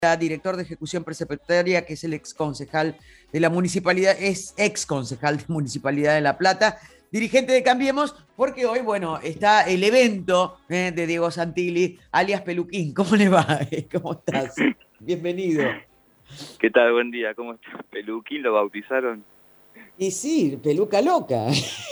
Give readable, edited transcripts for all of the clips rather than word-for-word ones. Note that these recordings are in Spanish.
director de ejecución presupuestaria, que es el ex concejal de la municipalidad, es ex concejal de Municipalidad de La Plata, dirigente de Cambiemos, porque hoy, bueno, está el evento de Diego Santilli, alias Peluquín. ¿Cómo le va? ¿Cómo estás? Bienvenido. ¿Qué tal? Buen día. ¿Cómo estás? ¿Peluquín lo bautizaron? Y sí, peluca loca.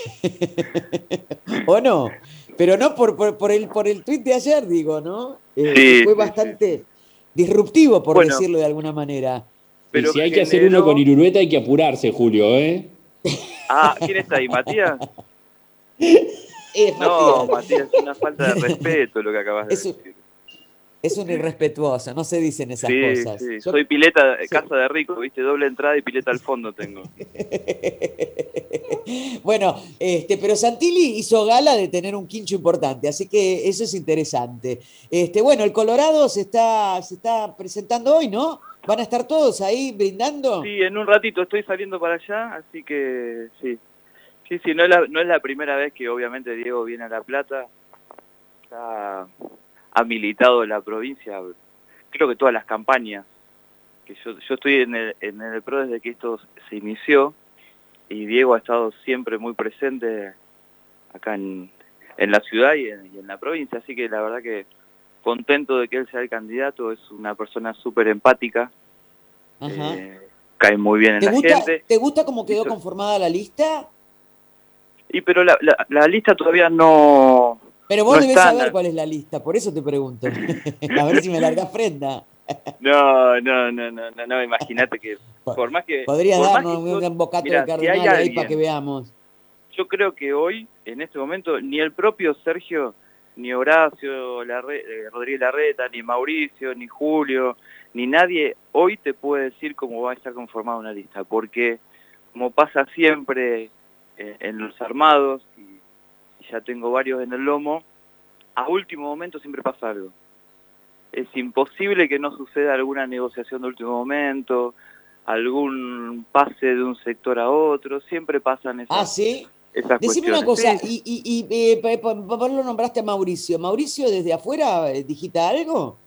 ¿O no? Pero no por el tuit de ayer, digo, ¿no? Que Sí, fue sí, sí, sí. bastante disruptivo, por Bueno, decirlo de alguna manera. Y pero si hay que hacer uno con generó... Irurueta, hay que apurarse, Julio, ¿eh? Ah, ¿quién está ahí? ¿Matías? Es No, Matías. Matías, una falta de respeto lo que acabas de Es un, decir. es un irrespetuoso, no se dicen esas Sí, cosas. sí. Soy pileta, casa de rico, ¿viste? Doble entrada y pileta al fondo tengo. Bueno, pero Santilli hizo gala de tener un quincho importante, así que eso es interesante. Bueno, el Colorado se está presentando hoy, ¿no? ¿Van a estar todos ahí brindando? Sí, en un ratito estoy saliendo para allá, así que sí. Sí, sí, no es la primera vez que obviamente Diego viene a La Plata. Ha militado en la provincia, creo que todas las campañas. Que yo estoy en el PRO desde que esto se inició y Diego ha estado siempre muy presente acá en la ciudad y en la provincia, así que la verdad que contento de que él sea el candidato. Es una persona súper empática, Ajá. cae muy bien en ¿Te la gusta, gente, te gusta cómo quedó hizo, conformada la lista? pero la lista todavía no, Pero no vos debés está, saber cuál es la lista, por eso te pregunto. A ver si me largás prenda. no, no, no, no, no, no, imagínate que por más que, Podrías por más que darnos un bocato de mira, si hay cardenal ahí para que alguien. veamos. Yo creo que hoy, en este momento, ni el propio Sergio, ni Horacio Rodríguez Larreta, ni Mauricio, ni Julio, ni nadie hoy te puede decir cómo va a estar conformada una lista, porque como pasa siempre en los armados, y ya tengo varios en el lomo, a último momento siempre pasa algo. Es imposible que no suceda alguna negociación de último momento, algún pase de un sector a otro, siempre pasan Ah, esas ¿sí? Decime una cuestiones. cosa, Sí, sí. vos lo nombraste a Mauricio. ¿Mauricio desde afuera digita algo?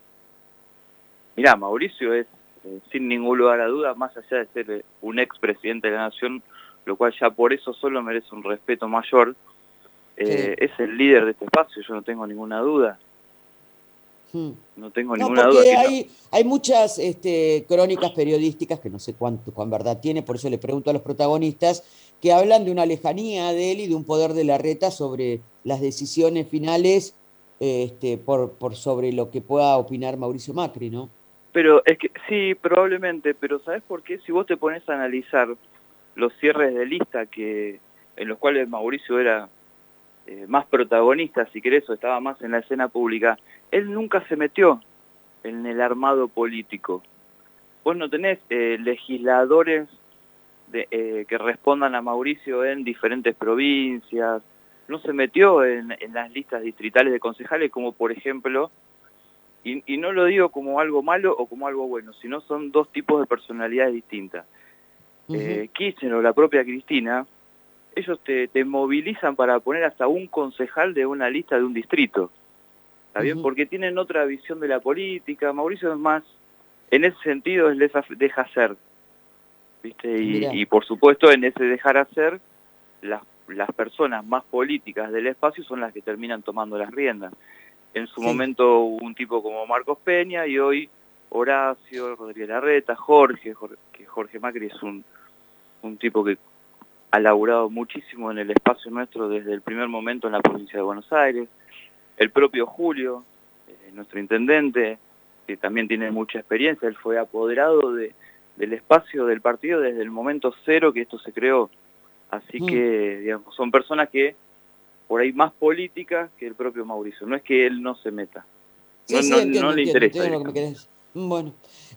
Mirá, Mauricio es, sin ningún lugar a duda, más allá de ser un expresidente de la Nación, lo cual ya por eso solo merece un respeto mayor, Sí. es el líder de este espacio, yo no tengo ninguna duda. Hmm. No tengo No, ninguna duda porque que no. hay muchas crónicas periodísticas, que no sé cuán verdad tiene, por eso le pregunto a los protagonistas, que hablan de una lejanía de él y de un poder de Larreta sobre las decisiones finales, por sobre lo que pueda opinar Mauricio Macri, ¿no? Pero es que sí, probablemente, pero ¿sabes por qué? Si vos te pones a analizar los cierres de lista en los cuales Mauricio era más protagonista, si querés, o estaba más en la escena pública, él nunca se metió en el armado político. Vos no tenés legisladores que respondan a Mauricio en diferentes provincias, no se metió en las listas distritales de concejales como por ejemplo, y no lo digo como algo malo o como algo bueno, sino son dos tipos de personalidades distintas. Ujú, Kirchner o la propia Cristina, ellos te movilizan para poner hasta un concejal de una lista de un distrito, ¿está bien? ujú. Porque tienen otra visión de la política. Mauricio es más, en ese sentido, es deja hacer, ¿viste? Mirá, Y por supuesto, en ese dejar hacer, las personas más políticas del espacio son las que terminan tomando las riendas. En su sí. momento hubo un tipo como Marcos Peña y hoy Horacio, Rodríguez Larreta, que Jorge Macri es un tipo que ha laburado muchísimo en el espacio nuestro desde el primer momento en la provincia de Buenos Aires. El propio Julio, nuestro intendente, que también tiene mucha experiencia, él fue apoderado del espacio del partido desde el momento cero que esto se creó. Así Mm. que, digamos, son personas que por ahí más políticas que el propio Mauricio. No es que él no se meta, no, Sí, sí, no, no entiendo, le entiendo, interesa entiendo lo que me directamente. querés. Bueno,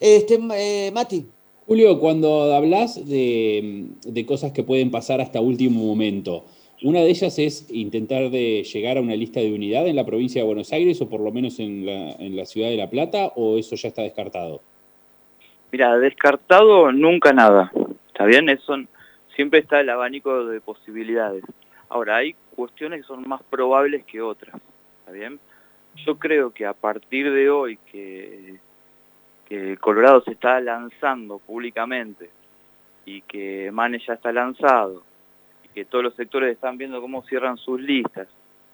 Mati. Julio, cuando hablas de cosas que pueden pasar hasta último momento, una de ellas es intentar de llegar a una lista de unidad en la provincia de Buenos Aires o por lo menos en la ciudad de La Plata, o eso ya está descartado. Mira, descartado nunca nada, ¿está bien? Siempre está el abanico de posibilidades. Ahora, hay cuestiones que son más probables que otras, ¿está bien? Yo creo que a partir de hoy, que que Colorado se está lanzando públicamente y que Manes ya está lanzado y que todos los sectores están viendo cómo cierran sus listas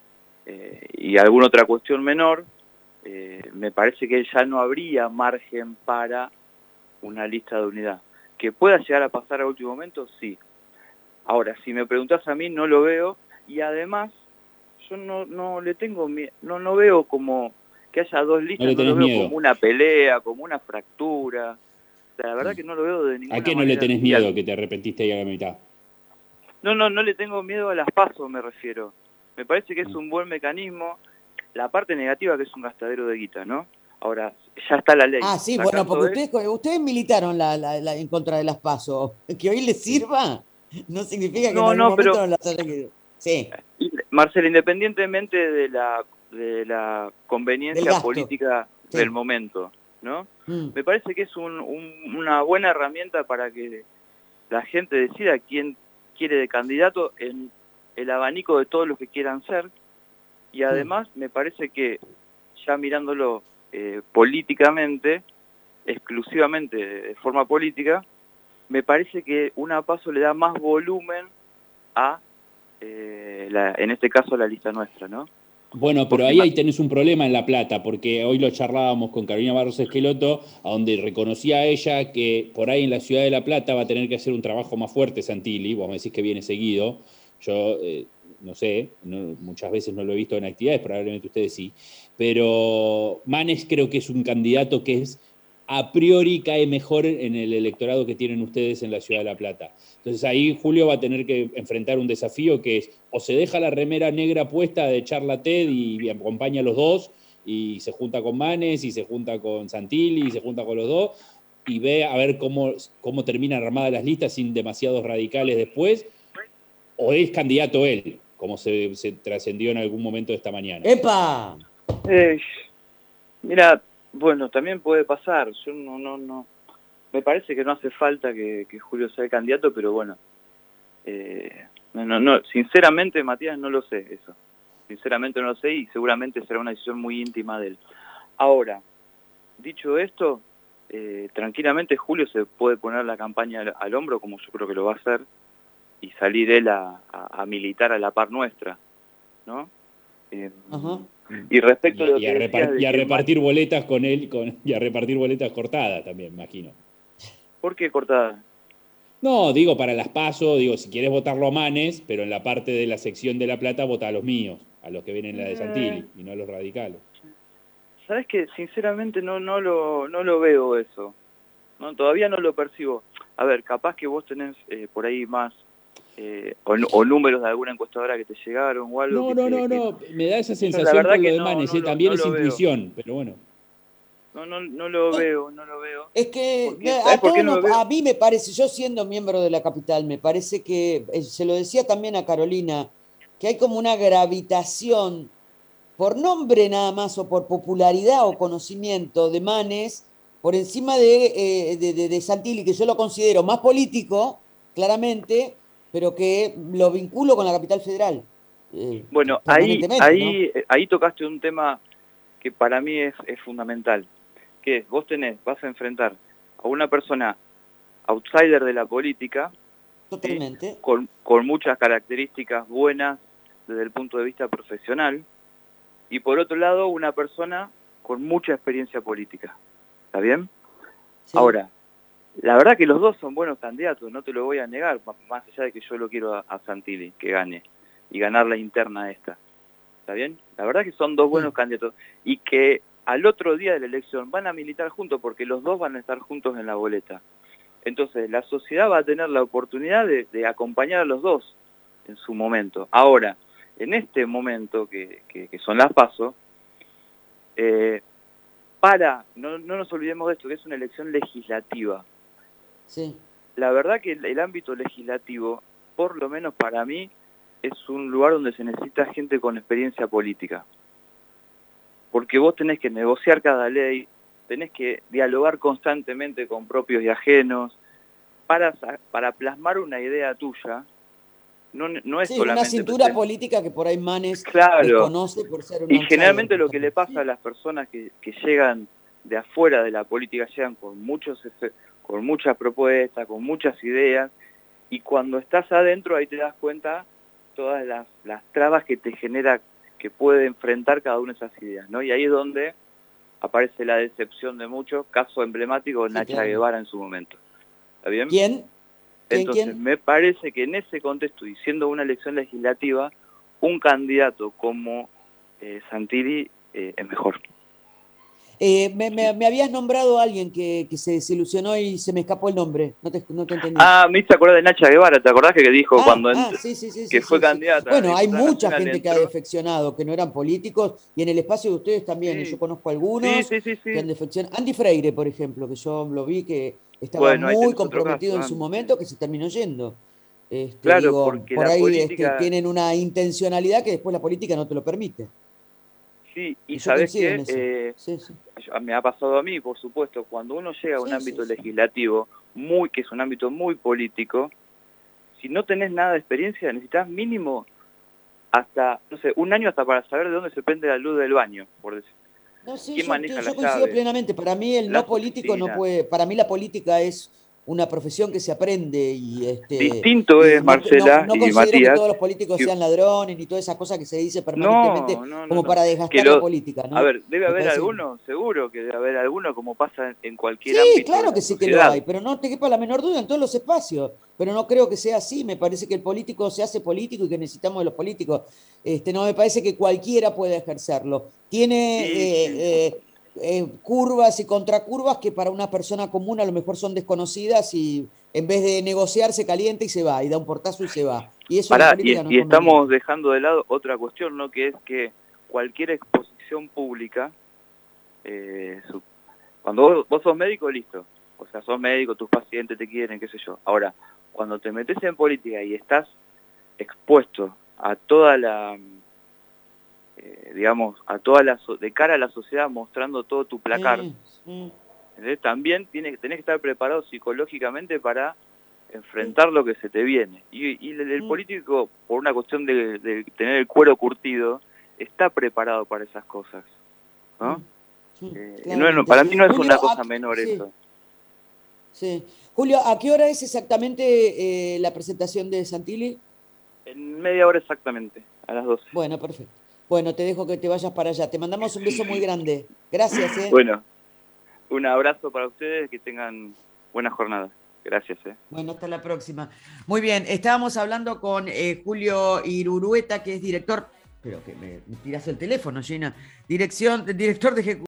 y alguna otra cuestión menor, me parece que ya no habría margen para una lista de unidad. ¿Que pueda llegar a pasar a último momento? Sí. Ahora, si me preguntás a mí, no lo veo, y además yo no le tengo miedo, no veo como que haya dos listas, no lo veo como una pelea, como una fractura. O sea, la verdad que no lo veo de ninguna manera. ¿A qué no le tenés miedo, que te arrepentiste ahí a la mitad? No le tengo miedo a las PASO, me refiero. Me parece que es un buen mecanismo. La parte negativa que es un gastadero de guita, ¿no? Ahora, ya está la ley. Ah, sí, bueno, porque ustedes militaron en contra de las PASO. Que hoy les sirva no significa que en algún momento no las haya querido. Sí. Marcelo, independientemente de la conveniencia política del momento, ¿no? Me parece que es una buena herramienta para que la gente decida quién quiere de candidato en el abanico de todos los que quieran ser, y además me parece que, ya mirándolo políticamente, exclusivamente de forma política, me parece que una PASO le da más volumen a, en este caso, la lista nuestra, ¿no? Bueno, pero ahí tenés un problema en La Plata, porque hoy lo charlábamos con Carolina Barros Esqueloto, a donde reconocía ella que por ahí en la ciudad de La Plata va a tener que hacer un trabajo más fuerte Santilli. Vos me decís que viene seguido, yo no sé, muchas veces no lo he visto en actividades, probablemente ustedes sí, pero Manes creo que es un candidato que es a priori cae mejor en el electorado que tienen ustedes en la ciudad de La Plata. Entonces ahí Julio va a tener que enfrentar un desafío que es, o se deja la remera negra puesta de Charla TED y acompaña a los dos, y se junta con Manes, y se junta con Santilli, y se junta con los dos, y ve a ver cómo terminan armadas las listas sin demasiados radicales después, o es candidato él, como se trascendió en algún momento de esta mañana. ¡Epa! Mira, bueno, también puede pasar. Yo no. Me parece que no hace falta que Julio sea el candidato, pero bueno. Sinceramente, Matías, no lo sé eso. Sinceramente no lo sé y seguramente será una decisión muy íntima de él. Ahora, dicho esto, tranquilamente Julio se puede poner la campaña al hombro, como yo creo que lo va a hacer, y salir él a militar a la par nuestra, ¿no? Y respecto a lo que a repartir boletas con él, y a repartir boletas cortadas también, imagino. ¿Por qué cortadas? No, digo para las PASO, digo, si quieres votarlo a Manes, pero en la parte de la sección de La Plata vota a los míos, a los que vienen en la de Santilli, y no a los radicales. ¿Sabes qué? Sinceramente no lo veo eso. No, todavía no lo percibo. A ver, capaz que vos tenés por ahí más o números de alguna encuestadora que te llegaron o algo. No, me da esa sensación con lo de Manes, también es intuición, pero bueno. No lo veo. Es que a mí me parece, yo siendo miembro de la capital, me parece que, se lo decía también a Carolina, que hay como una gravitación por nombre nada más o por popularidad o conocimiento de Manes por encima de Santilli, que yo lo considero más político, claramente, pero que lo vinculo con la capital federal. Bueno, ahí tocaste un tema que para mí es fundamental, que es, vos vas a enfrentar a una persona outsider de la política, totalmente, con muchas características buenas desde el punto de vista profesional, y por otro lado una persona con mucha experiencia política. ¿Está bien? Sí. Ahora, la verdad que los dos son buenos candidatos, no te lo voy a negar, más allá de que yo lo quiero a Santilli, que gane, y ganar la interna esta. ¿Está bien? La verdad que son dos buenos candidatos, y que al otro día de la elección van a militar juntos, porque los dos van a estar juntos en la boleta. Entonces, la sociedad va a tener la oportunidad de acompañar a los dos en su momento. Ahora, en este momento, que son las PASO, no nos olvidemos de esto, que es una elección legislativa. Sí. La verdad que el ámbito legislativo, por lo menos para mí, es un lugar donde se necesita gente con experiencia política. Porque vos tenés que negociar cada ley, tenés que dialogar constantemente con propios y ajenos, para plasmar una idea tuya. No es solamente una cintura política que por ahí Manes desconoce por ser un y generalmente lo que le pasa a las personas que llegan de afuera de la política llegan con con muchas propuestas, con muchas ideas, y cuando estás adentro ahí te das cuenta todas las trabas que te genera, que puede enfrentar cada una de esas ideas, ¿no? Y ahí es donde aparece la decepción de muchos, caso emblemático, Sí, Nacha claro. Guevara en su momento. ¿Está bien? ¿Quién? Entonces, ¿Quién? me parece que en ese contexto, y siendo una elección legislativa, un candidato como Santilli es mejor. Me habías nombrado a alguien que se desilusionó y se me escapó el nombre. No te entendí. Ah, me hice acordar de Nacha Guevara, ¿te acordás que dijo Sí, sí, sí, que sí, fue sí, sí. candidata a Bueno, hay diputada mucha nacional, gente que ha entró? defeccionado, que no eran políticos, y en el espacio de ustedes también. Yo Sí, conozco sí, algunos sí, sí, que sí. han defeccionado. Andy Freire, por ejemplo, que yo lo vi que estaba Bueno, ahí muy tenés otro comprometido caso, en su Andy, sí. momento, que se terminó yendo. Claro, Digo, porque por la ahí política, tienen una intencionalidad que después la política no te lo permite. sí, y Y yo ¿sabés coincido en qué? eso. Sí, sí. Me ha pasado a mí, por supuesto, cuando uno llega a un Sí, sí, ámbito sí. legislativo, que es un ámbito muy político, si no tenés nada de experiencia, necesitas mínimo hasta, no sé, un año hasta para saber de dónde se prende la luz del baño, por decir. No, sí, ¿Quién maneja yo las coincido llaves? plenamente. Para mí el no Las político no oficinas. puede, para mí la política es una profesión que se aprende Distinto y es, Marcela no y considero que Matías, todos los políticos que sean ladrones ni toda esa cosa que se dice permanentemente no, no, no, como no. para Que desgastar la lo, política, a ¿no? ver, debe Me haber parece que alguno, seguro que debe haber alguno, como pasa en cualquier sí, ámbito de claro la que sí que lo sociedad. hay, pero no te quepa la menor duda en todos los espacios. Pero no creo que sea así. Me parece que el político se hace político y que necesitamos de los políticos. No me parece que cualquiera pueda ejercerlo. Tiene Sí, sí, curvas y contracurvas que para una persona común a lo mejor son desconocidas y en vez de negociar se calienta y se va, y da un portazo y se va. Y eso en la pará, política no es y estamos conveniente. dejando de lado otra cuestión, ¿no? Que es que cualquier exposición pública, cuando vos sos médico, listo. O sea, sos médico, tus pacientes te quieren, qué sé yo. Ahora, cuando te metes en política y estás expuesto a toda la, digamos, de cara a la sociedad mostrando todo tu placar, Sí, sí, ¿entendés? También tenés que estar preparado psicológicamente para sí. enfrentar lo que se te viene. Y el Mm, político, por una cuestión de tener el cuero curtido, está preparado para esas cosas, mm, ¿no? sí, Para claramente. mí no es Julio, una cosa menor sí, eso. sí. Julio, ¿a qué hora es exactamente la presentación de Santilli? En media hora exactamente, a las 12. Bueno, perfecto. Bueno, te dejo que te vayas para allá. Te mandamos un beso muy grande. Gracias, ¿eh? Bueno, un abrazo para ustedes, que tengan buena jornada. Gracias, Bueno, hasta la próxima. Muy bien, estábamos hablando con Julio Irurueta, que es director, pero que me tirás el teléfono, Gina, director de ejecución.